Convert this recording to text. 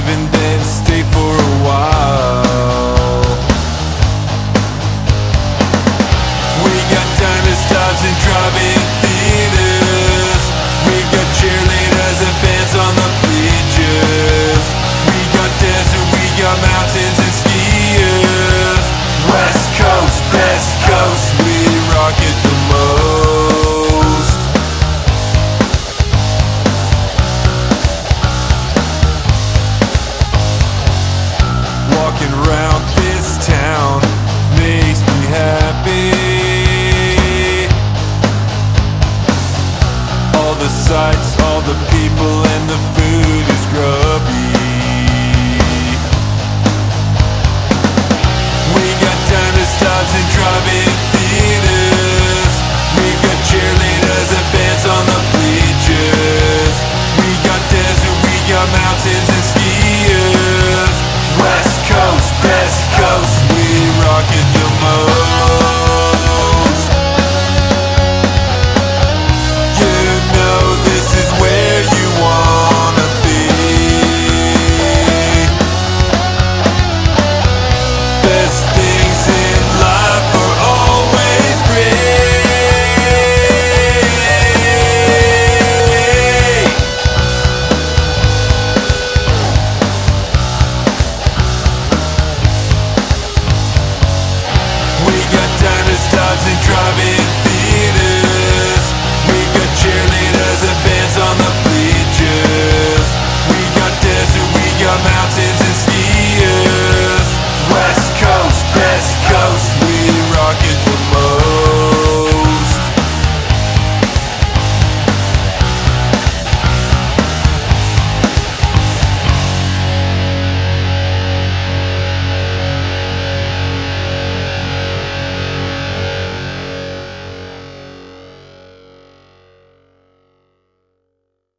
and then stay for a while. We got diamond stars and drive-in theaters. We got cheerleaders and fans on the bleachers. We got desert, we got mountains and skiers. West Coast, best coast, we rock it the most. Walking around this town makes me happy. All the sights, all the people, and the food is grubby. We got diamond stars and drive-in theaters. We got cheerleaders and fans on the bleachers. We got desert, we got mountains